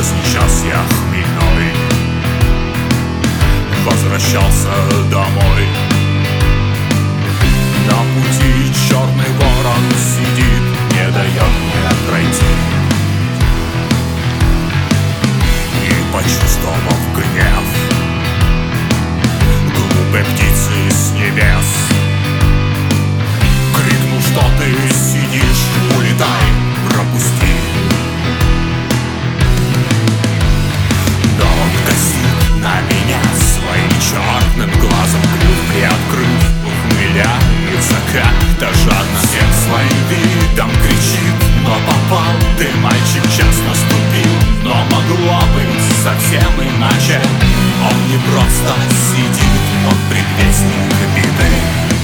поздний час я хмельной возвращался домой. На пути черный ворон сидит, не дает мне пройти. И почувствовав гнев глупой птицы с небес, крикнул: что ты сидишь, улетай, пропусти. Но он косит на меня своим черным глазом, клюв приоткрыв, ухмыляется как-то жадно, всем своим видом кричит: но попал ты, мальчик, час наступил. Но могло быть совсем иначе. Он не просто сидит, он предвестник беды.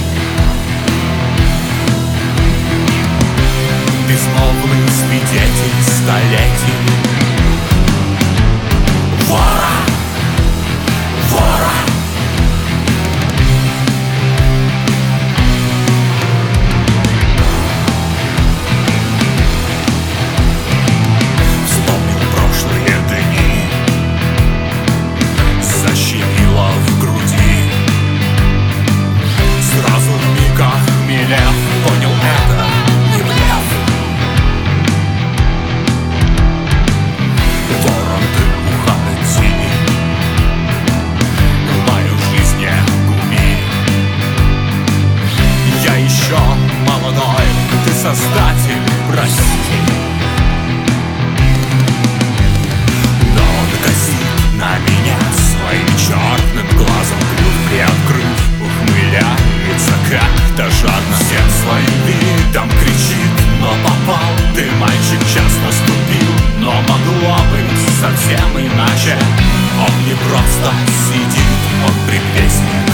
Безмолвный свидетель столетий. Вора! Вора! Вспомнил прошлые дни, защемило в груди. Сразу вмиг охмелев, понял, это не блеф. Ворон, ты уходи, мою жизнь не губи. Я еще молодой, ты создатель, прости. Но он косит на меня своим черным глазом, клюв приоткрыв, ухмыляется как-то жадно, всем своим видом кричит: но попал ты, мальчик, час наступил. Но могло быть совсем иначе. Он не просто сидит, он предвестник